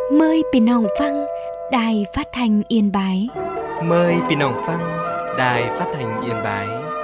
Mờiพี่น้องฟังđài phát thanh Yên Bái. Mời พี่น้องฟัง Đài Phát thanh Yên Bái.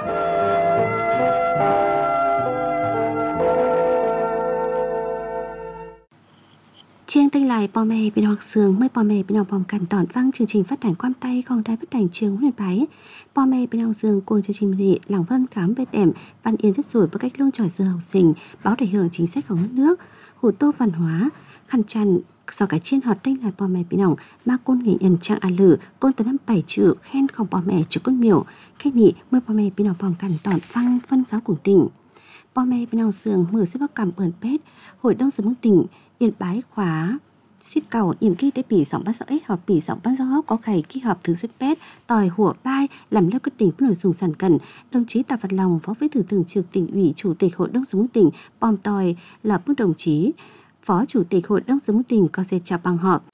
Chiêng tinh lại bò mẹ bị học sường mới bò mẹ bị học bòm cẩn tỏn văng chương trình phát thanh quan tayของđài phát thanh Trường Yên Bái. Bò mẹ bị học sường cuồng chương trình mì làng văn khám bết đệm văn yên rất rồi với cách luôn trò dừa học sinh báo đại hưởng chính sách của nước hủ tô văn hóa khăn chăn sau cái chiên hot tinh lại bò mẹ bị nòng mà côn nghệ nhân trang a lử côn từ năm 7 chữ khen không bò mẹ chữ con miểu khách nhị mới bò mẹ bị nòng bòm cẩn tỏn văng phân khám cùng tỉnh. Bò mẹ bị học sường mở xếp bắc cầm ẩn pet hội đông sớm tỉnh Yên Bái khóa xếp cầu nhiệm kỳ để bỉ sóng bắt ít họp bỉ sóng bắt hốc có khải kỳ họp thứ xếp pet tòi hủa bai làm leo quyết định nội dung sản cần đồng chí Tạ Văn Long phó bí thư thường trực tỉnh ủy chủ tịch hội đồng sống tỉnh bom tòi là bước đồng chí phó chủ tịch hội đồng sống tỉnh có sẽ chào bằng họp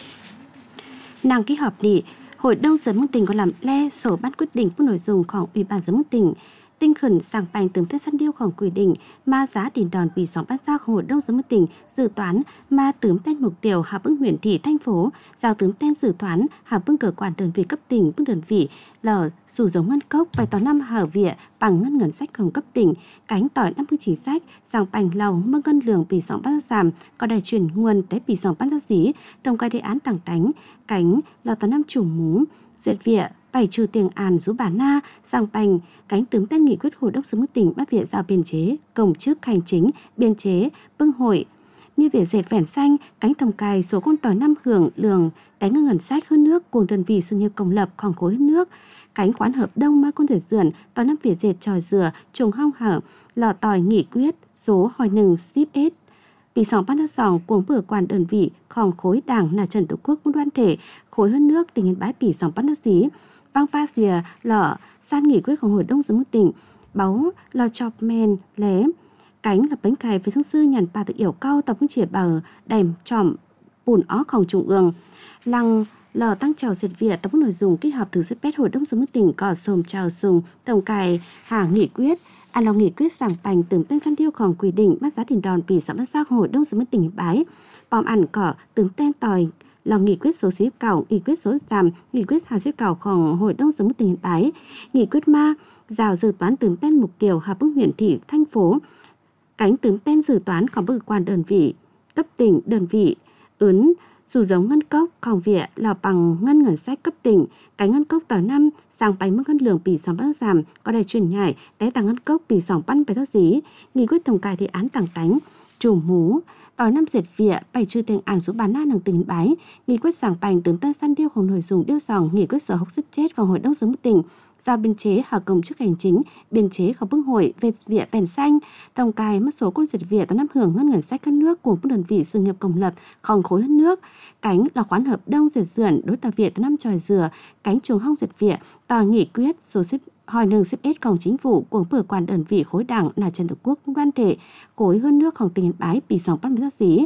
nàng kỳ họp đi hội đồng sống tỉnh có làm le sổ bắt quyết định bước nội dungของủy ban sống tỉnh tinh khẩn sàng bành tường tết săn điêuของquy định ma giá tiền đòn bị sóng bắt ra hội đông sống tỉnh dự toán ma tướng tên mục tiêu hạ bưng huyện thị thành phố giao tướng tên dự toán hạ bưng cơ quan đơn vị cấp tỉnh bưng đơn vị lờ dù giống ngân cốc bài toán năm hở vỉa bằng ngân sách không cấp tỉnh cánh tỏi năm mươi chính sách sàng bành lòng mơ ngân lượng bị sóng bắt giảm có đài chuyển nguồn tế bị sóng bắt ra dí tổng cái đề án tảng đánh cánh lò toán năm chủ mú dệt vỉa bảy trừ tiền àn rú bà na sang bành cánh tướng tên nghị quyết hội đồng sống tỉnh bắt viện giao biên chế công chức hành chính biên chế bưng hội như việc dệt vẻn xanh cánh thông cài số con tỏi năm hưởng lường đánh ngân sách hơn nước cùng đơn vị sự nghiệp công lậpของkhối hơn nước cánh quán hợp đông ma con thể dườn tỏi năm việc dệt tròi dừa trùng hong hở lò tỏi nghị quyết số hỏi nừng ship s bị sòng bắt sòng cuồng bừa quan đơn vịของkhối đảng là Trần Tổ Quốc muốn đoan thể khối hơn nước tỉnh Yên Bái bị sòng bắt xí vang pha xìa lọ san nghị quyết của hội đông sống tỉnh báo lò chọc men lé cánh là bánh cày với thương sư nhàn bà tự yểu cao tập chìa bờ đèm tròm bùn óของtrung ương lăng lò tăng trào diệt việt tập nội dung kết hợp từ pet hội đông sống tỉnh cỏ sồm trào sùng tổng cài hàng nghị quyết lo nghị quyết sàng bành từng tên săn điêuของquy định bắt giá tiền đòn bị sắm bắt giác hội đông sống tỉnh Yên Bái bom ẩn cỏ từng tên tòi là nghị quyết số xếp cầu, nghị quyết số giảm, nghị quyết hà xếp cầuของhội đồng sống tỉnh Yên Bái, nghị quyết ma rào dự toán tướng tên mục tiêu hạ bức huyện thị thành phố, cánh tướng tên dự toánของcơ quan đơn vị cấp tỉnh đơn vị ứng dù giống ngân cốcของviện là bằng ngân sách cấp tỉnh cánh ngân cốc tỏi năm sang bánh mức ngân lượng bị sóng bắt giảm có đài truyền nhảy té tăng ngân cốc bị sóng bắn bài thác dí nghị quyết tổng cài đề án tảng tánh chủ mú tỏi năm diệt vỉa bảy trừ tiền ản số bán na nằng tỉnh Yên Bái nghị quyết sàng bành tướng tên săn điêuของnội dung điêu sòng nghị quyết sở hốc xếp chết vào hội đồng sống tỉnh giao biên chế hạ công chức hành chính biên chế của bưng hội về vỉa vẻn xanh tổng cài mất số quân diệt vỉa tao năm hưởng ngân sách các nước của các đơn vị sự nghiệp công lậpของkhối hơn nước cánh là khoán hợp đông diệt dườn đối tàu vỉa tao năm tròi dừa cánh chuồng hong diệt vỉa tòa nghị quyết số xếp hỏi nâng xếp Sของchính phủ của cơ quan đơn vị khối đảng là Trần Tổ Quốc đoan thể khối hơn nướcของtỉnh Yên Bái bị sòng bắt mới xí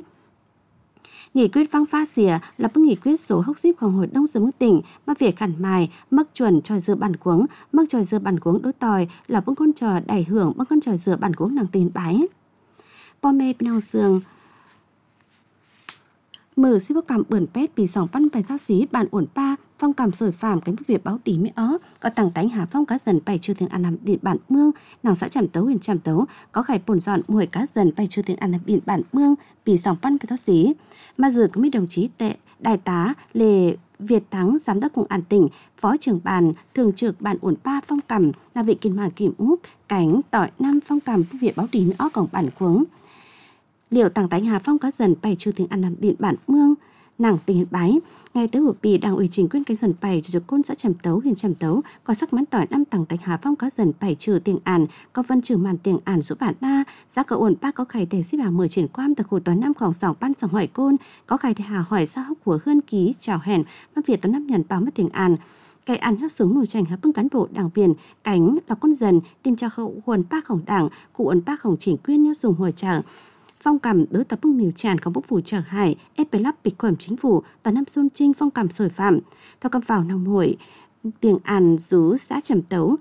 nghị quyết vang pha xìa là bức nghị quyết số hốc xípของhội đông sống tỉnh mà việc khẩn mài mức chuẩn tròi dừa bản cuống mức tròi dừa bản cuống đối tòi là bức con trò đẩy hưởng mức con tròi dừa bản cuống nàng tỉnh Yên Bái bò mê pinao sương mở xí bốc cảm bẩn pet bị sòng văn bài thác xí bản uẩn pa phong cảm sởi phàm cánh việc báo tí mỹ ó có tàng đánh hà phong cá dần bày chưa tiếng ăn làm điện bản mương nàng xã Trạm Tấu huyện Trạm Tấu có khải bổn dọn mùi cá dần bày chưa tiếng ăn làm điện bản mương bị sòng văn bài thác xí mà giờ có mấy đồng chí tệ đại tá Lê Việt Thắng giám đốc công an tỉnh phó trưởng ban thường trực ban uẩn pa phong cảm là vị kiên màn kiểm úp cánh tỏi năm phong cảm việc báo tí mỹ ó cổng bản cuống liệu tàng tánh hà phong cá dần bày chưa tiếng ăn làm điện bản mương nàng tỉnh Yên Bái ngày tới hộp bì đảng ủy chính quyền cái dần bày được côn xã Trạm Tấu huyện Trạm Tấu có sắc mắn tỏi năm tàng tánh hà phong cá dần bày trừ tiền ản có vân trừ màn tiền ản số bản na giá cậu ổn ba có khải để xếp vào 10 triển quan tại khu tỏi nămของsòng ban sòng hỏi côn có khải để hà hỏi xã hốc của hơn ký chào hẹn mất việc tỏi năm nhận báo mất tiền ản cái ăn hấp súng nổi chành hấp bưng cán bộ đảng viên cánh là con dần tin cho hậu quần baของđảng cụ ổn baของchỉnh quyên nhau dùng hồi trả phong cảm đối tập bức miều tràn có bốc phủ trở hải ép bê lắp bịch quẩm chính phủ tòa năm xuân trinh phong cảm sởi phạm theo cầm vào nòng hội tiền àn rú xã Trạm Tấu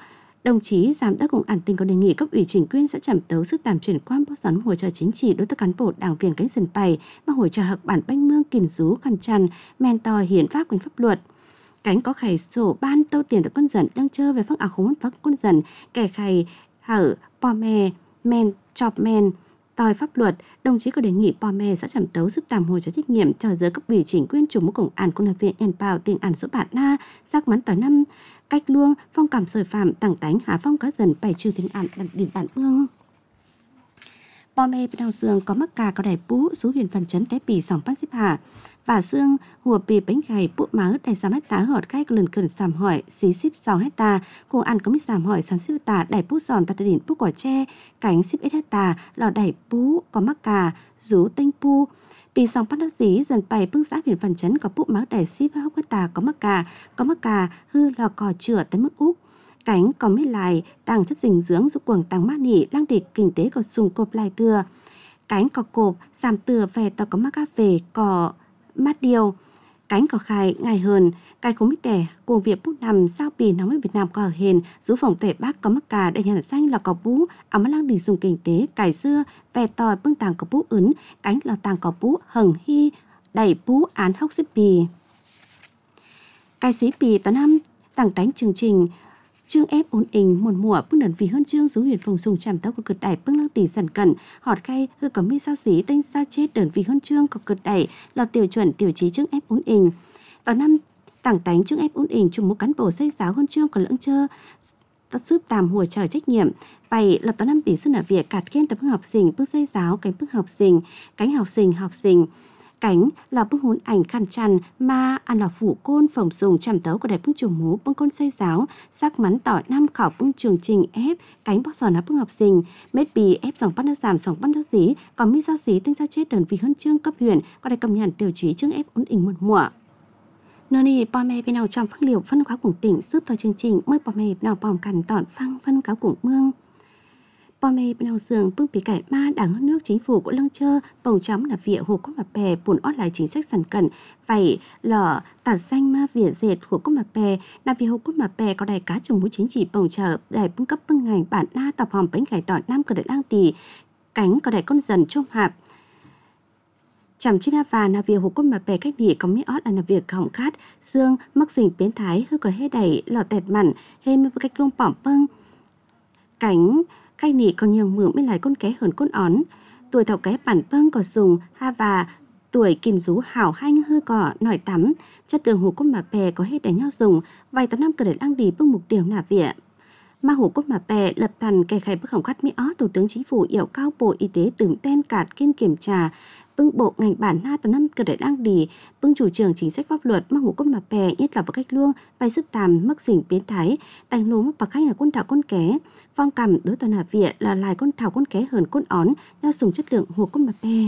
Đồng chí Giám đốc Công an tỉnh có đề nghị cấp ủy chính quyền sẽ chẩm tấu sức tạm chuyển quan bóc sắn hỗ trợ chính trị đối với cán bộ đảng viên cánh dân bày mà hỗ trợ học bản banh mương kìm rú khăn chăn men tòi hiến pháp quanh pháp luật. Cánh có khải sổ ban tâu tiền được con dần đang chơi về phác ảo khống phát con dần kẻ khải hở po me men chọc men tòi pháp luật. Đồng chí có đề nghị po me sẽ chẩm tấu sức tạm hỗ trợ trách nhiệm cho giới cấp ủy chính quyền chủ mục công an quân học viện Yên Bảo tiền án số bản na giác mắn tỏi năm cách luông phong cảm sởi phạm tặng đánh hạ phong cá dần bày trừ tiền án đặng điển bản ương. Po me bên đào xương có mắc cà có đài bú số huyền phần chấn té bì sòng phát xếp hạ và xương hùa bì bánh gầy bụ má đầy 6 hecta họt khách lần cần sàm hỏi xí xíp 6 hecta cùng ăn có mít sàm hỏi 6 hecta đài bú giòn tạt đỉnh bú quả tre cánh xíp 1 hecta lò đài bú có mắc cà rú tinh pu bì sòng phát đắc dí dần bày bưng xã huyền phần chấn có bụ má đầy xíp hecta có mắc cà hư lò cò chửa tới mức úp cánh có mấy lại đang chất dinh dưỡng giúp quần tăng mát nỉ lang địch kinh tế có sùng cộp lại từa cánh có cộp giảm từa về tàu có mắc cá về có mát điều cánh có khai ngày hơn cái không biết đẻ cùng việc bút nằm sao bì nóng ở Việt Nam có ở hền giữ phòng tệ bác có mắc cà đây nhà xanh là có bú áo mắt lang địch dùng kinh tế cải xưa về tòi bưng tàng có bú ứng cánh là tàng có bú hầng hy đẩy bú án hốc xếp bì cái xí bì tấn năm tàng đánh chương trình chương ép ổn ình một mùa bưng đần vì hơn chương số huyền phòng sùng chạm tao của cực đẩy bưng lăng tỷ dần cẩn họt khay hư có mi sao xí tinh sao chết đần vì hơn chương có cực đẩy là tiêu chuẩn tiêu chí chương ép ổn ình tao năm tảng tánh chương ép ổn ình chung một cán bộ xây giáo hơn chương còn lưỡng chơ tất giúp tàm hùa trời trách nhiệm vậy là tao năm tỷ sư là việc cạt khen tập học sinh bước xây giáo cánh bước học sinh cánh là bức hôn ảnh khăn chăn mà ăn là phủ côn phòng dùng chằm tấu của đại bức chủ mũ bưng côn xây giáo sắc mắn tỏ năm khảo bưng trường trình ép cánh bóc sòn là bưng học sinh mết bì ép dòng bắt nước giảm dòng bắt nước dí còn mi sao dí tinh sao chết đần vì hơn chương cấp huyện có đại công nhận tiêu chí chương ép ổn ỉnh một mùa nơi này po me bên nào trong phát liệu phân kháo cùng tỉnh giúp cho chương trình mới po me bên nào bòm cằn tọn phăng phân kháo cùng mương po me bên nào giường bưng bì cải ma đảng hơn nước chính phủ của lăng chơ bồng chấm là vỉa hồ cốt mặt bè bùn ót lại chính sách sẵn cẩn vậy lở tạt xanh ma vỉa dệt hồ cốt mặt bè là vì hồ cốt mặt bè có đại cá trùng mũi chính trị bồng chờ đại bưng cấp bưng ngành bản na tập hòm bánh cải tỏi nam cờ đại lang tỳ cánh có đại con dần chôm hạp chằm chi na và là việc hồ cốt mặt bè cách địa có mi ót là việc hỏng khát xương mắc dình biến thái hư có hê đẩy lò tẹt mặn hê mi cách luôn bỏng bưng cánh cây nỉ còn nhiều mượn mới lại con ké hơn con ón tuổi thảo cái bản bưng có dùng ha và tuổi kìn rú hảo hanh hư cỏ nổi tắm chất đường hồ cốt mặt bè có hết để nhau dùng vài tấm năm cờ để đăng đi bưng mục tiêu nà vỉa mà hồ cốt mặt bè lập tần kẻ khai bức hỏng khát mi ó thủ tướng chính phủ yêu cao bộ y tế từng ten cạt kiên kiểm tra bưng bộ ngành bản na tầm năm cờ để đăng đi bưng chủ trương chính sách pháp luật mà hồ cốt mặt bè nhất là bằng cách luông vay sức tàm mắc dình biến thái đánh lúm bằng cách là con thảo con ké phong cầm đối tần hà vỉa là lại con thảo con ké hơn con ón nhau dùng chất lượng hồ cốt mặt bè.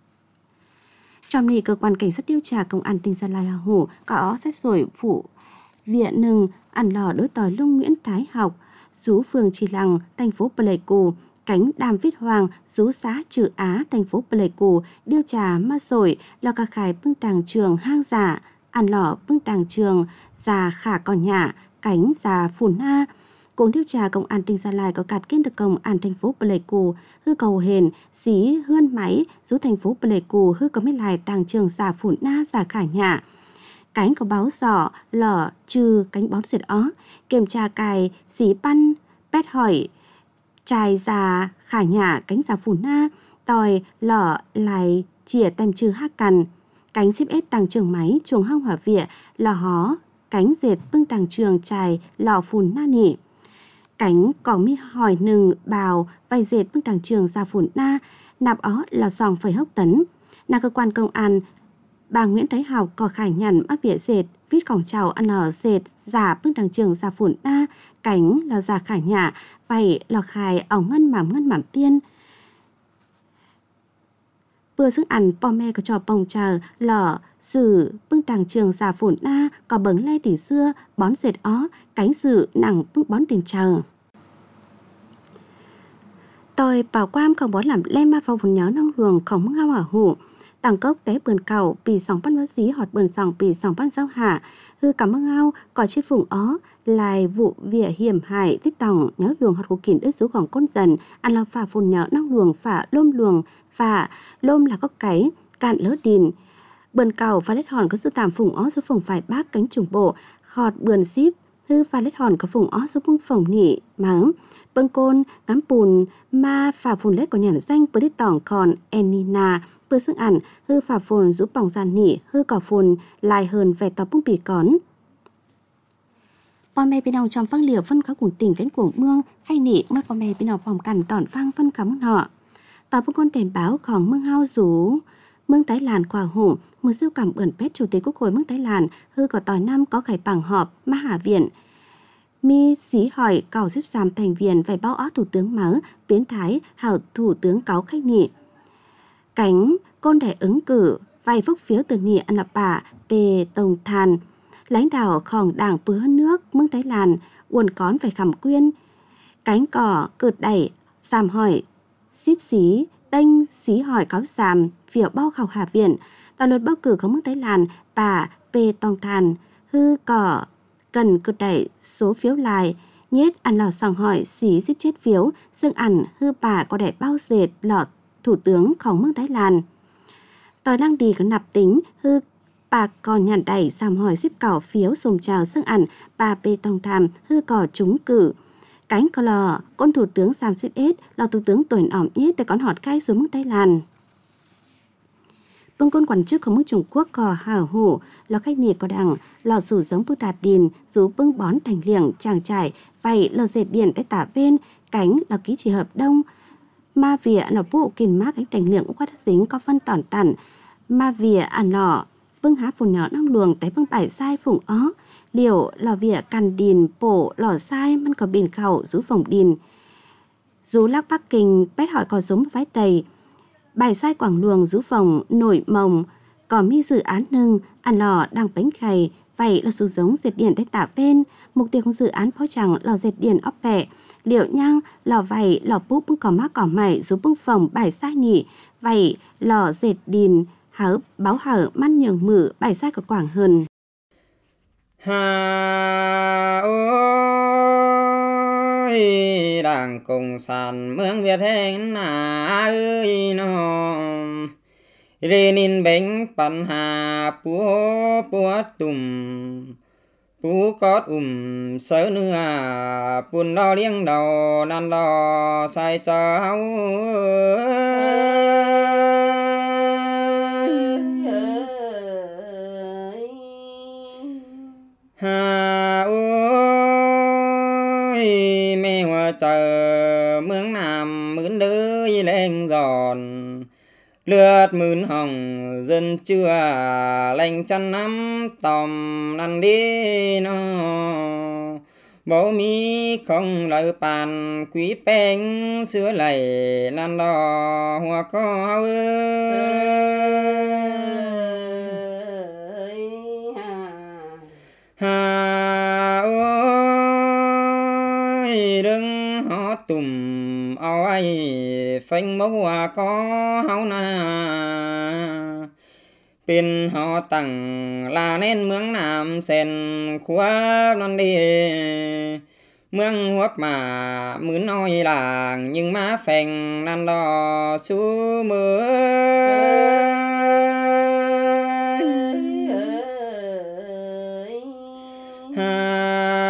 Trong này cơ quan cảnh sát điều tra công an tỉnh Gia Lai Hà Hồ có xét xử vụ viện nừng ăn lò đối tỏi Lung Nguyễn Thái Học rú phường Trì Lăng thành phố Pleiku cánh Đàm Viết Hoàng rú xã Trừ Á thành phố Pleiku điều tra ma sổi lò cà khải bưng tàng trường hang giả ăn lò bưng tàng trường già khả còn nhả cánh già phùn na. Cùng điều tra công an tỉnh Gia Lai có cạt kiên được công an thành phố Pleiku hư cầu hền xí hươn máy rú thành phố Pleiku hư có mấy lại tàng trường già phùn na già khả nhả cánh có báo giỏ lở trừ cánh bón diệt ó kiểm tra cài xí pan pét hỏi trai già khả nhả cánh già phùn na tòi lở lại chìa tem trừ hát cằn cánh ship ết tàng trường máy chuồng hong hỏa vỉa lò hó cánh dệt bưng tàng trường trài lò phùn na nỉ cánh có mi hỏi nừng bào vay dệt bưng tàng trường già phùn na nạp ó là sòng phẩy hốc tấn là cơ quan công an bà Nguyễn Thái Học có khải nhằn áp vỉa dệt viết cổng chào ăn ở dệt giả bưng tàng trường già phùn na cánh là già khải nhả vậy lò khải ảo ngân mảm tiên vừa sức ăn po me có trò bồng chờ lò sử bưng tàng trường già phùn na có bấng le tỉ xưa bón dệt ó cánh sử nặng bưng bón tiền chờ tôi bảo quam không bón làm lem ma vào vùng nhớ nông luồng không ngao ở hủ đẳng cốc té bườn cầu bị sòng bắt mất xí họt bườn sòng bị sòng bắt giao hạ hư cảm ơn ao có chiếc phùng ó lại vụ vỉa hiểm hại tích tòng nhớ luồng họt của kìm ướt số gỏng côn dần ăn là phả phun nhớ nong luồng phả lôm là có cái cạn lỡ đìn bườn cầu và lết hòn có sự tạm phùng ó số phùng phải bác cánh trùng bộ họt bườn ship hư và lết hòn có phùng ó số bưng phồng nỉ mắng bưng côn ngắm bùn ma phả phun lết của nhà danh bữa đi tòng còn enina bữa sức ảnh hư phả phun giúp bỏng giàn nỉ hư cỏ phun lại hơn vẻ tàu bung bì cónพ่อแม่พี่น้องจอมฟังเหลียวฟันเขากุ่นติ่งกันกวงเมืองใครหนีเมื่อพ่อแม่พี่น้องพร้อมกันตอนฟังฟันคำเหาะต่อผู้คนเต็มเบ้าของเมืองเฮาสูเมืองไต้หวันกว่าหูมือซิ่วกำเอิ่นเพชรchủ tịch quốc hộiเมืองไต้หวันhư có tỏi năm có khải bằng họp Mã Viện mi xí hỏi cầu xếp giam thành viên về báo ó thủ tướng mở biến thái hảo thủ tướng cáo khách nị cánh côn đại ứng cử vài phúc phiếu từ nị ăn lập bả về tổng thàn lãnh đạoของđảng bứa nước mương Thái Lan uốn cón phải khẩm quyên cánh cỏ cợt đẩy sàm hỏi xíp xí tênh xí hỏi cáo sàm phiểu bao khảo hạ viện tàu lượt bầu cử của mương Thái Lan bà về tổng thàn hư cỏ cần cợt đẩy số phiếu lại nhét ăn lò sòng hỏi xí xíp chết phiếu xương ảnh hư bà có đẩy bao dệt lọt thủ tướngของmương Thái Lan tòi đang đi có nạp tính hư bà còn nhàn đẩy sàm hỏi xếp cỏ phiếu xùm chào xương ảnh bà bê tông tham hư cỏ trúng cử cánh cò lò con thủ tướng Sam xếp ết là thủ tướng tuổi ỏm nhất tại con họt cai xuống mức Thái Lan bông con quản chức của mức Trung Quốc cò hào hổ là khách nhiệt có đằng lò sử giống bưu đạt điền rú bưng bón thành liềng chàng trải vậy lò dệt điện tại tả bên cánh là ký chỉ hợp đông ma vỉa là bộ kìm mát cánh thành liềng qua đất dính có phân tỏn tẩn ma vỉa ăn lò bưng há phun nhỏ nong luồng tới bưng bài sai phùng ó liều lò vỉa cằn đìn bổ lò saiมันcó biển khẩu rú phồng đìn rú lắc Bắc Kinh bét hỏi có giống vái đầy bài sai quảng luồng rú phồng nổi mồng có mi dự án nâng ăn lò đang bánh khay vậy là số giống dệt điện tại tả bên mục tiêu của dự án phó chẳng lò dệt điện ốc bẹ liệu nhang lò vầy lò búp bưng cỏ mát cỏ mày rú bưng phồng bài sai nhỉ vậy lò dệt đìn hở báo hở măn nhường mử bài sai của quảng hơn Hà ơi Đảng Cộng sản mương Việt Hên ơi nó Lenin bánh pan hà púa púa tùm pú cót sớ nưa pun lo liêng đầu nan lo sai cháu Hà ơi mẹ hoa chờ mương Nam mướn đới lên giòn lướt mướn hồng dân chưa lành chăn nắm tòm năn đi nó bố mi không lời bàn quý bánh xưa lầy nan đò hoa có Hà ơi đừng họ tùm ao ai phanh mẫu hoa có háo na bên họ tặng là nên mương Nam sen khóa non đi mương huấp mà mướn oi làng nhưng má phèn nan đò su mưa Hà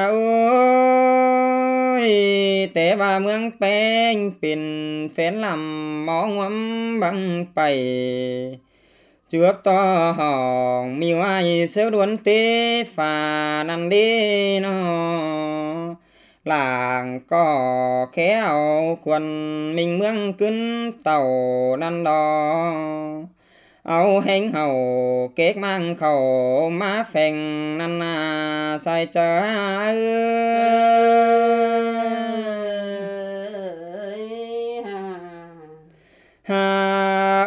ơi tế ba mương bánh pin phén làm mó ngắm bằng bày trước to hòn miêu ai sớ đuôn tế phà năn đi nó làng có khéo quần mình mương cứng tàu năn đò áo hẹn hầu kết mang khẩu má phèn năn sai chờ Hà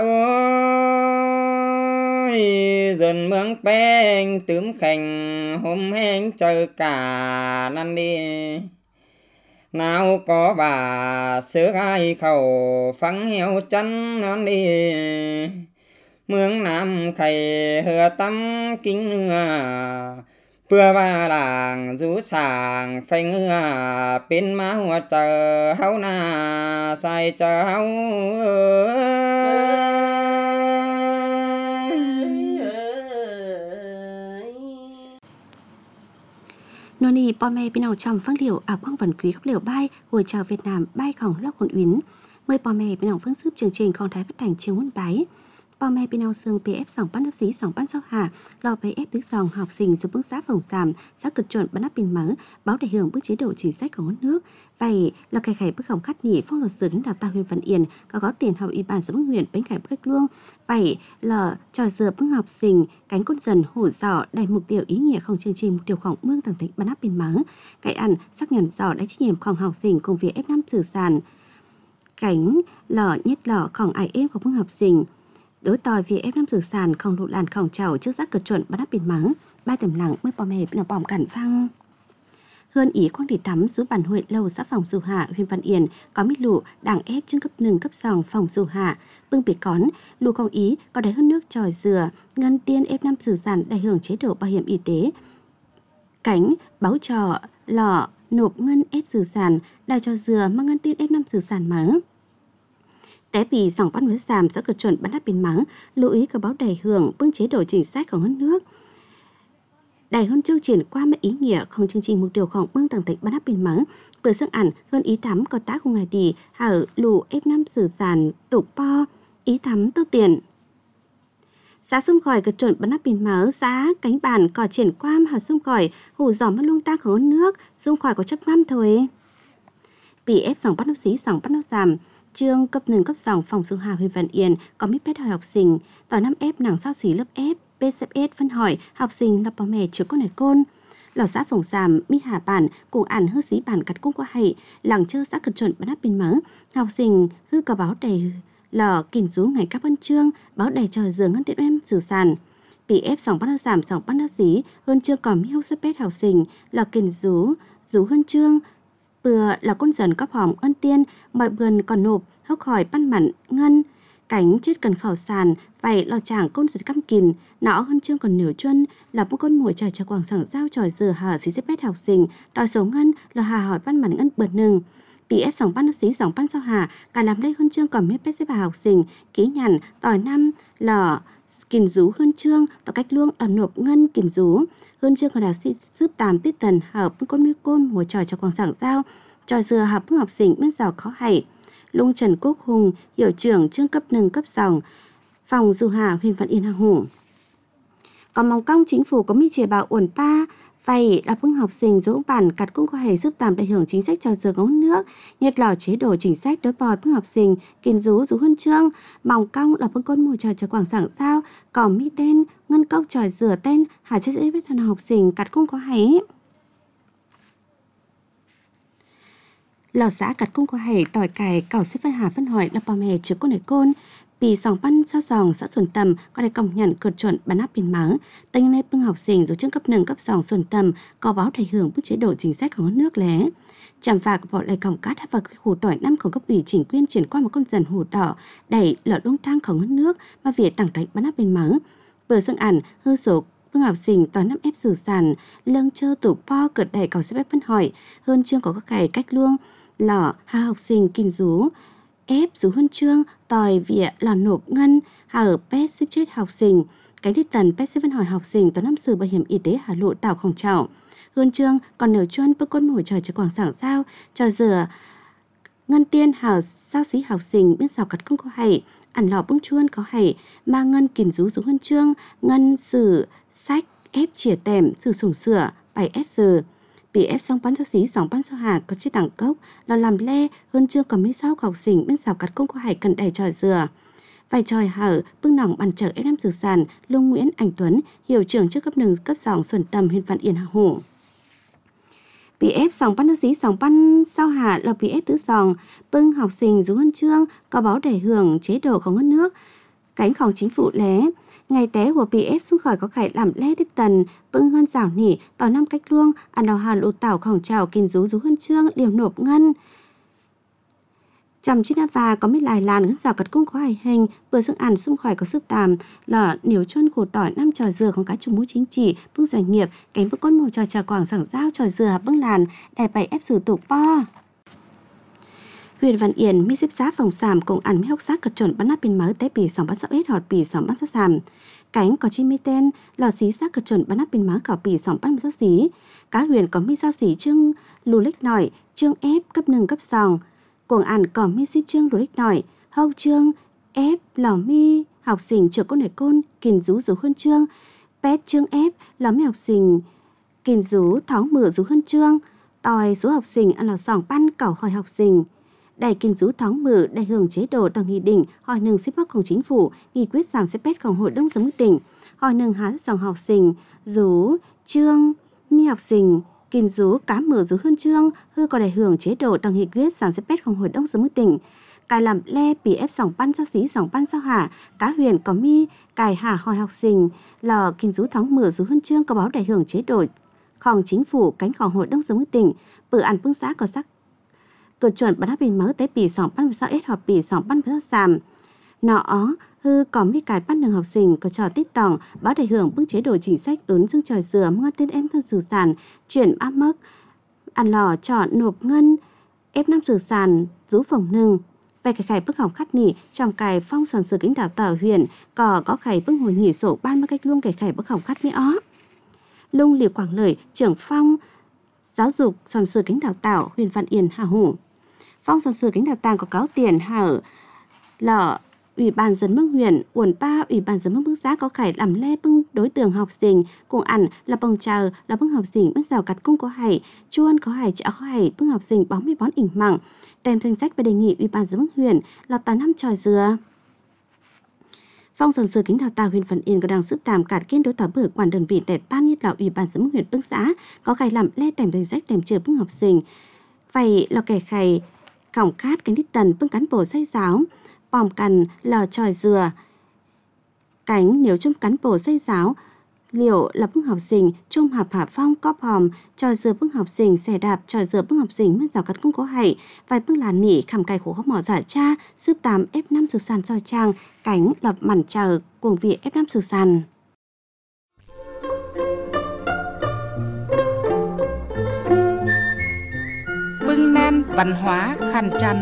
ơi dần mương bánh tướm khành hôm hẹn chờ cả năn đi nào có bà sớ ai khẩu phăng heo chăn năn đi mương nam khay hừa tâm kính bữa ba làng rú sàng phanh bên máu chờ hấu na sai chờ hấu Nô nì bò mẹ bên nào trong phương liệu ảo quang vần quý khóc liều bay hồi chào Việt Nam bay khổng lóc hồn uyến mời bò mẹ bên nào phương giúp chương trình con thái phát thành trường huấn bái bò mẹ bên nào xương PF sòng bắt đáp xí sòng bắt sao hà lo PF tứ sòng học sinh giúp bước giá phòng giảm giá cực chuẩn bắt đáp pin mở báo đại hưởng bước chế độ chính sách của nước vậy là cái khải bước khổng khát nhị phong luật sử lãnh đạo ta huyện Văn Yên có tiền học y bản sống huyện bến khải bước luông vậy là trò dừa bước học sinh cánh côn dần hổ giỏ đầy mục tiêu ý nghĩa không chương trình mục tiêu khổng mương thằng thịnh bắt đáp pin mở cái ăn xác nhận giỏ đã trách nhiệm khổng học sinh cùng việc F5 สื่อสารcánh lọ nhất lọ khổng ai êm của bước học sinh đối tòi vì F5 สื่อสารkhông lụ làn khổng chảo trước giác cực chuẩn bắt đáp pin mở ba tầm lặng mới bò mẹ nó bỏng cản phăng hơn ý quang thị tắm số bản huyện lâu xã phòng dù hạ huyện Văn Yên có mít lụ đảng ép chương cấp 1 cấp sòng phòng dù hạ bưng bị cón lụ công ý có đầy hơn nước tròi dừa ngân tiên F5 สื่อสารđại hưởng chế độ bảo hiểm y tế cánh báo trò lọ nộp ngân épสื่อสารđào trò dừa mang ngân tiên F5 สื่อสารmở té vì dòng bắt mới giảm sẽ cực chuẩn bắt đáp pin mở lưu ý có báo đầy hưởng bưng chế độ chính sách của nước đại hơn chương triển qua mấy ý nghĩa không chương trình mục tiêuของเมืองต่างๆบรรทัดเป็นเหมือนเปิดซึ่งอ่านเพื่อนý thắm có tá của ngày đi hở lù F5 สื่อสารtục po ý thắm tiêu tiền giá xung khỏi cực chuẩn bắn nắp pin mở giá cánh bàn cò triển quam hở xung khỏi hủ giỏ mất lung ta khổ nước xung khỏi có chấp năm thôi bị ép dòng bắt nắp xí dòng bắt nắp giảm trường cấp 1 cấp dòng phòng số Hà huyện Văn Yên có mít pet hỏi học sinh tỏi 5 ép nàng sao xí lớp ép PCS phân hỏi học sinh là bò mẹ trước con này côn lò xã phòng giảm mi hà bản cùng ảnh hư xí bản cắt cung qua hay làng chơi xã cực chuẩn bắn áp pin mở học sinh hư có báo đầy lò kìm rú ngày các văn chương báo đầy trò giường ngân điện emสื่อสารbị ép sòng bắt giảm sòng bắt xí hơn chưa còn mi hốc sếp học sinh lò kìm rú hơn chương bừa là con dần cấp hòm ân tiên mọi vườn còn nộp hốc hỏi ban mặn ngân cánh chết cần khảo sàn vậy lò chàng con giật căm kìn nó hơn chương còn nửa chân là một con mồi trời cho quảng sảng giao tròi dừa hở xí xếp học sinh đòi số ngân là hà hỏi ban mặn ngân bật nừng bị ép sòng ban xí sòng ban sao hà cả làm đây hơn chương còn biết pet xếp học sinh ký nhằn tỏi năm lò kìn rú hơn chương tỏ cách luông đòn nộp ngân kìn rú hơn chương còn là giúp tàm tiết tần hợp với con mi côn mồi trời cho quảng sảng giao tròi dừa học phương học sinh bên giàu khó hay Lung Trần Quốc Hùng, hiệu trưởng trường cấp 1 cấp dòng, phòng dù hà huyện Văn Yên Hà Hùng. Còn mong cong chính phủ có mi chế bảo uẩn pa, vậy là phương học sinh dỗ bản cắt cũng có thể giúp tạm đại hưởng chính sách cho dừa có nước, nhất là chế độ chính sách đối bòi phương học sinh, kiên rú huân chương, mong cong là phương con mồi trời cho quảng sảng sao, còn mi tên, ngân cốc tròi dừa tên, hà chất dễ biết thằng học sinh cắt cũng có hay. Lò xã cắt cung có hề tỏi cải cảo xếp phân hà phân hỏi là bò mẹ trước con này côn vì sòng ban sao sòng xã xuân tầm có thể công nhận cực chuẩn bán áp pin mở tên nay bưng học sinh dù trường cấp 1 cấp dòng xuân tầm có báo đầy hưởng bức chế độ chính sách của nước lé chạm phà của bọn lại còng cát và khu tỏi năm của cấp ủy chỉnh quyên chuyển qua một con dần hủ đỏ đẩy lợn đông thang của nước mà việc tặng đánh bán áp pin mở vừa dương ảnh hư số phương học sinh tỏi 5 épสื่อสาร lâng chơ tủ po cợt đẩy cảo xếp phân hỏi hơn chương có các cải cách luông lò hà học sinh kinh rú ép rú huân chương tòi vỉa lò nộp ngân hà ở pet xếp chết học sinh cái đi tần pet xếp văn hỏi học sinh tòa năm sử bảo hiểm y tế hà lộ tảo khổng trào huân chương còn nở chuân bước con mồi trời cho quảng sảng sao cho dừa ngân tiên hà sao xí học sinh biết sao cắt không có hay ăn lò bưng chuôn có hay mà ngân kìm rú huân chương ngân sử sách ép chìa tèm sử sủng sửa bài ép giờ bị ép xong bán cho xí sòng bán cho hà có chiếc tảng cốc là làm le hơn chưa còn mấy sao học sinh bên xào cắt cũng có hải cần đầy tròi dừa vài tròi hở bưng nòng bàn chở F5 สื่อสาร Lung Nguyễn Anh Tuấn hiệu trưởng trước cấp 1 cấp dòng Xuân Tầm huyện Văn Yên Hà Hùng bị ép sòng bán cho xí sòng bán sao hà là bị ép tứ sòng bưng học sinh rú huân chương có báo để hưởng chế độ của nước cánhของchính phủ lé ngày té của PF xuống khỏi có khải làm lẽ đích tần bưng hơn rào nỉ tỏ năm cách luông ăn đào hà lụ tảo khổng trào kinh rú huân chương liều nộp ngân Chăm chít và có mấy lại làn rào cật cung có hài hình vừa dựng ảnh xung khỏi có sức tàm là nếu chân khổ tỏi năm trò dừa không cá chủ mũ chính trị bước doanh nghiệp cánh bước con màu trò quảng sảng giao trò dừa bước làn để bày ép sử tục po. Huyện Văn Yên mi xếp giá phòng sàm cùng ăn mi hốc xác cật chuẩn bắn nắp bên máu tế bì sòng bắn sao ít họt bì sòng bắn sao sàm cánh có chi mi tên lò xí xác cật chuẩn bắn nắp bên máu cỏ bì sòng bắn sao xí cá huyền có mi sao xí trưng lù lích nổi trương ép cấp nừng cấp sòng cuồng ăn có mi xếp trương lù lích nổi hậu trương ép lò mi học sinh chờ con để côn kìn rú hơn trương pet trương ép lò mi học sinh kìn rú tháo mở rú hơn trương tòi số học sinh ăn lò sòng pan cẩu hỏi học sinh đại kinh rú tháng mở đại hưởng chế độ tầng nghị định hỏi nâng xếp bắcของchính phủ nghị quyết giảm xếp petของhội đồng sống tỉnh hỏi nâng há dòng học sinh rú trương mi học sinh kinh rú cá mở rú hơn trương hư có đại hưởng chế độ tầng nghị quyết giảm xếp petของhội đồng sống tỉnh cài làm le bị ép sòng pan cho xí sòng pan sao hả cá huyền có mi cài hà hỏi học sinh lò kinh rú tháng mở rú hơn trương có báo đại hưởng chế độของchính phủ cánhของhội đồng sống tỉnh bữa ăn phương xã có sắc cột chuẩn bắn bình máu tế bì sòng bắn sao ít học bì sòng bắn sao sàm nọ hư có mấy cái bắt đường học sinh có trò tít tòng báo đại hưởng bước chế độ chính sách ứng dương tròi dừa mưa tên em thân sử sản chuyển áp mức ăn lò chọn nộp ngân ép năm sử sản rú phòng nưng về cái bức học khắc nỉ trong cái phong sản sử kính đào tạo huyện có cái bức hồi nhỉ sổ ban cách luôn cái bức học khắc nỉ ó lung liều quảng lợi trưởng phong giáo dục sản sử kính đào tạo huyện Văn Yên Hà Hủ phong sản sử kính đào tạo có cáo tiền hở lọ ủy ban dân mức huyện uẩn ba ủy ban dân mức xã có khải làm lê bưng đối tượng học sinh cùng ăn là bông chờ là bưng học sinh bất rào cắt cung có hải chuôn có hải chợ có hải bưng học sinh bóng mi bón ỉnh mặng đem danh sách về đề nghị ủy ban dân mức huyện là tòa năm tròi dừa phong sản sử kính đào tạo huyện Văn Yên có đang sức tạm cạt kiên đối tỏ bử quản đơn vị đẹp ban nhất là ủy ban dân mức huyện bưng xã có khải làm lê đem danh sách đem chờ bưng học sinh vậy là kẻ khải cổng cát cánh đít tần bưng cán bộ xây giáo bòm cằn lò tròi dừa cánh nếu trong cán bộ xây giáo liệu là bưng học sinh trung học hạ phong có bòm tròi dừa bưng học sinh xe đạp tròi dừa bưng học sinh mất rào cắt cung có hảy vài bưng là nỉ khảm cài khổ khóc mỏ giả cha sư 8 F5 sử sàn tròi trang cánh lập mảnh chờ cuồng vị F5 sử sàn bưng nan văn hóa khăn trăn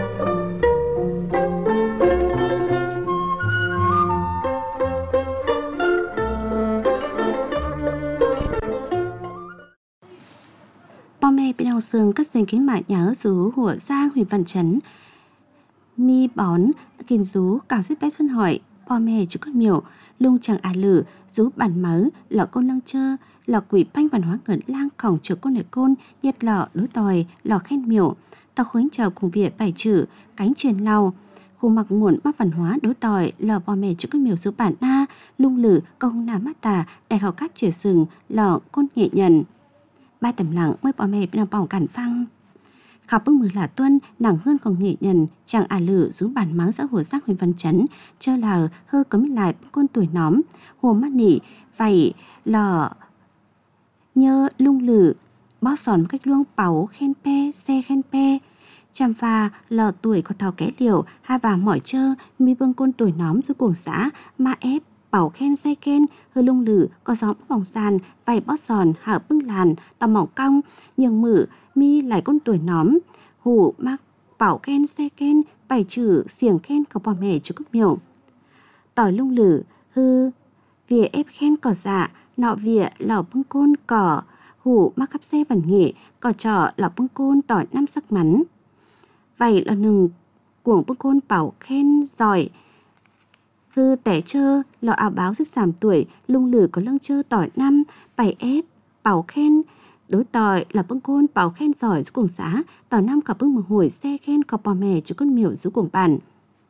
po mẹ bên đầu sương các dành kiến mại nhớ rú của Giang huyện Văn Chấn mi bón kinh rú cào xếp bé xuân hỏi po mẹ chú con miểu lung chẳng lử rú bản mớ lọ côn lăng chơ lọ quỷ banh văn hóa ngẩn lang khổng chứa con để côn nhiệt lọ đối tòi lọ khen miểu tao khuyến chào cùng việc bài chữ cánh truyền lau khu mặc nguồn bắc văn hóa đối tòi lò po mẹ chú con miểu rú bản na lung lử câu hông nà mắt tà đại học cáp chửa sừng lọ côn nhẹ nhận ba tầm lặng mới po mẹ bên bỏng cản phăng khảo bưng mười là tuân nặng hơn còn nghệ nhân chàng lử rú bản máng xã hội giác huyện Văn Chấn chơ là hơ có mấy lại con tuổi nóm hồ mắt nỉ vậy lò nhơ lung lử bó sòn cách luông bảo khen pe xe khen pe chăm pha lò tuổi có thảo kẽ liều hai và mỏi chơ mi bưng con tuổi nóm dưới cuồng xã ma ép bảo khen xe khen hơ lung lử có gió vòng sàn vài bó sòn hạ bưng làn tàu mỏng cong nhường mử mi lại con tuổi nóm hủ mắc bảo khen xe khen bài chữ xiềng khen có bò mẹ chú cúc miểu tỏi lung lử hư vỉa ép khen cỏ dạ nọ vỉa lò bưng côn cỏ hủ mắc khắp xe vần nghệ cỏ trọ lò bưng côn tỏi năm sắc mắn vậy là nừng cuồng bưng côn bảo khen giỏi hư tẻ chơ lọ áo báo giúp giảm tuổi lung lử có lưng chơ tỏi năm bài ép bảo khen đối tỏi là bưng côn bảo khen giỏi giúp cuồng xã tỏi năm cả bưng một hồi xe khen có bò mè chú con miểu giúp cuồng bản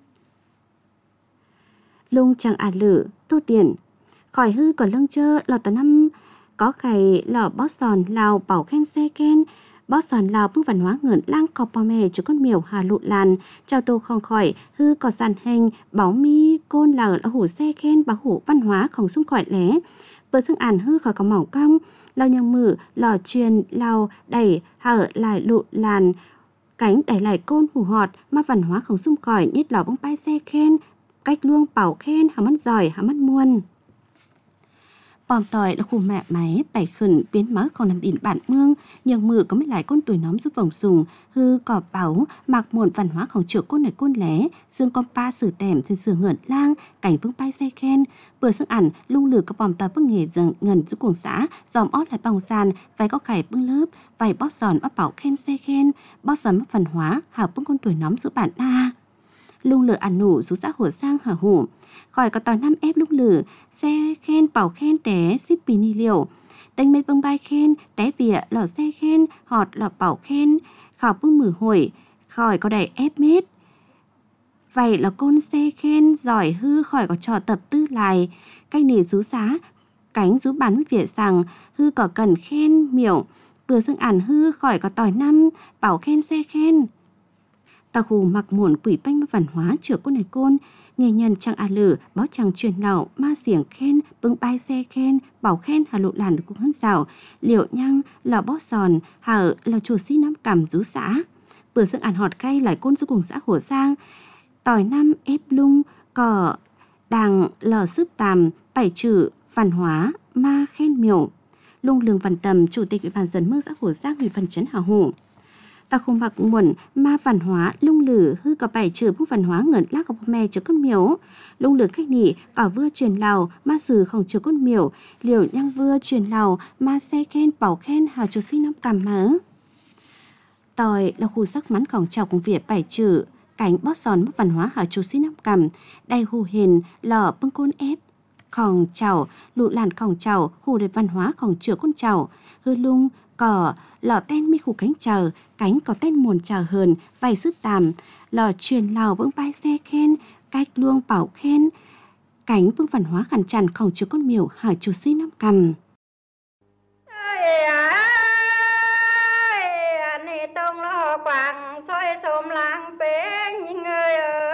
lung chẳng lử tô tiền khỏi hư còn lưng chơ lọ tỏi năm có khải lọ bó sòn lào bảo khen xe khen bó sòn lào bưng văn hóa ngẩn lang có bò mè chú con miểu hà lụ làn chào tô không khỏi hư có sàn hình báo mi côn lờ là hủ xe khen báo hủ văn hóa không xung khỏi lé bữa thương hư khỏi có mỏng cong lao nhang mử lò truyền lao đẩy hở lại lụ làn cánh đẩy lại côn hù họt mà văn hóa không xung khỏi nhất lò bông bay xe khen cách luông bảo khen hả mắt giỏi hả mắt muôn. Bòm tỏi là khu mẹ máy bảy khẩn biến máu còn nằm in bản mương nhường mự có mấy lại côn tuổi nóm giúp vòng sùng hư cỏ bảo mặc muộn văn hóaของchữa côn này côn lé xương con pa sử tèm thì sửa ngẩn lang cảnh vương bay xe khen vừa sức ảnh lung lử có bòm tỏi bưng nghề dần ngẩn giúp cùng xã dòm ót lại bòng sàn vài có khải bưng lớp vài bót giòn bót bảo khen xe khen bót giòn văn hóa hảo bưng con tuổi nóm giúp bản na lung lử ăn nủ giúp xã hội sang hả hủ khỏi có tỏi năm ép lung lử xe khen bảo khen té ship pini liều đánh mấy bông bay khen té vỉa lò xe khen họt lò bảo khen khảo bưng mử hồi khỏi có đầy ép mết vậy là côn xe khen giỏi hư khỏi có trò tập tư lại cách nỉ rú xá cánh rú bắn vỉa rằng hư có cần khen miểu vừa dương ản hư khỏi có tỏi năm bảo khen xe khen tàu hù mặc muộn quỷ banh văn hóa chữa côn này côn nghề nhân chẳng à lử báo chẳng truyền lậu ma xiềng khen bưng bay xe khen bảo khen hà lộ làn cũng hân rào liệu nhăng lò bót giòn hà lò chùa xí nắm cầm rú xã vừa dương ản họt cay lại côn giúp cùng xã hồ sang tỏi năm ép lung cỏ đàng lò sức tàm bảy chữ văn hóa ma khen miểu lung lường văn tầm chủ tịch ủy ban dân mương xã hồ sang huyện văn chấn hà hủ ta không mặc muộn ma văn hóa lung lử hư có bảy chữ bút văn hóa ngẩn lác của mẹ chữ con miếu lung lử khách nỉ cả vừa truyền lào ma sử không chữ con miểu liều nhang vừa truyền lào ma xe khen bảo khen hào chú sinh năm cầm mớ tỏi là khu sắc mắnของchào cùng việc bảy chữ cánh bót giòn mức văn hóa hào chú sinh năm cầm đầy hù hình lò bưng côn épของchào lụ lànของchào hù để văn hóaของchữ con chào hư lung cỏ lò ten mi khu cánh chờ cánh có tên muồn chờ hờn vài sức tàm lò truyền lào bưng bay xe khen cách luông bảo khen cánh bưng văn hóa khẩn trànของchứa con miểu hỏi chú sĩ năm cầm tông lo quảng xoay xôm làng bế những người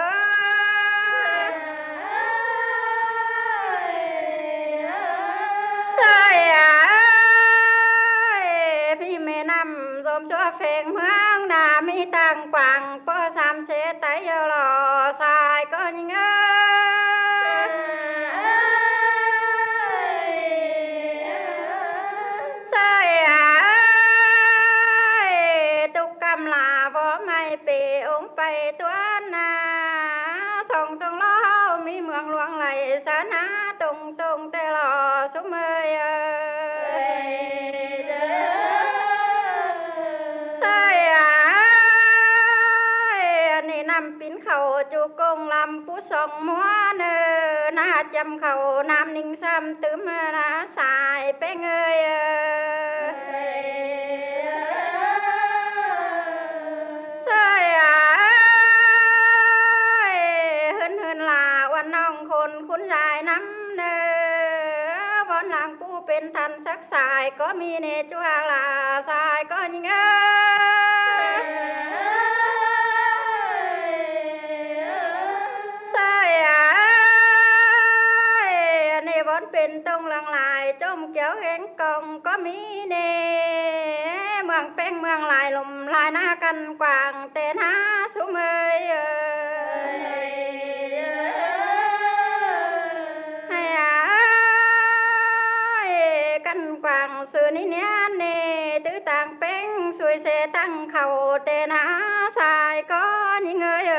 cho phèn hướng nà mi tàng quảng có xăm xe tay vô lò xài có những xài tục cầm là võ mày bì ống bày tuán na xong tung lo mi mường luang lại xa ná tung tung tê lò xuống mơi chú công làm phú sông múa nơ na chăm khẩu nam ninh sam tứ mơ na xài bé ngơi xài hơn hơn là quan nong khôn khốn dài năm nơ vốn làng phú bên thành sắc xài có mi nê chúa là xài có nhữngเป็นตรงหลังลายจมเกี่ยวแหงกองก็มีเนเมืองแป้งเมืองลายลมลายหน้ากันกว่างเตน้าสุเมยให้กันกว่างสื่อนี้เนี้ยเนตื้อต่างแป้งสวยเสตั้งเข่าเตน้าสายก็ยิ่งเอย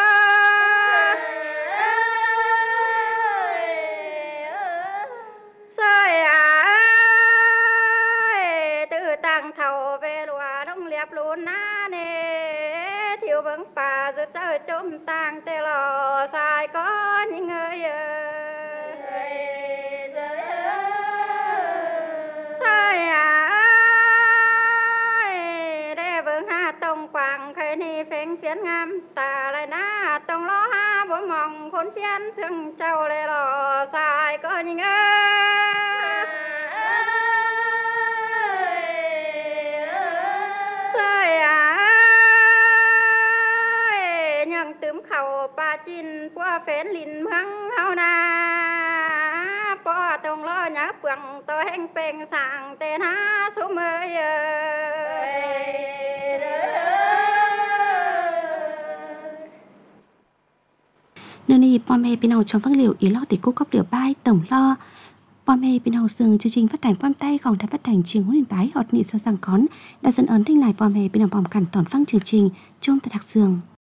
thầu về lúa đông liệp luôn na nè thiếu vững bà rực rỡ chôm tang tê lò xài có những người xài để vững ha tông quảng khơi ni phèn phiến ngam ta lại na tông lo ha bố mong khốn phiến xương châu lê lò xài có những người bà chín qua phén lìn măng hao na po tông lo nhá phượng tôi heng beng sang tên ha số mới nơi nàyพ่อแม่พี่น้องtrong vang liều ý lo thì cô cấp liều bài tổng loพ่อแม่พี่น้องซึ่งchương trình phát hành quan tay ของđài phát hành trường Nguyễn Đình Bái ọt nị sang con đã dẫn ấn thanh lạiพ่อแม่พี่น้องพร้อมกันตอนฟังchương trình chung tại đặc sường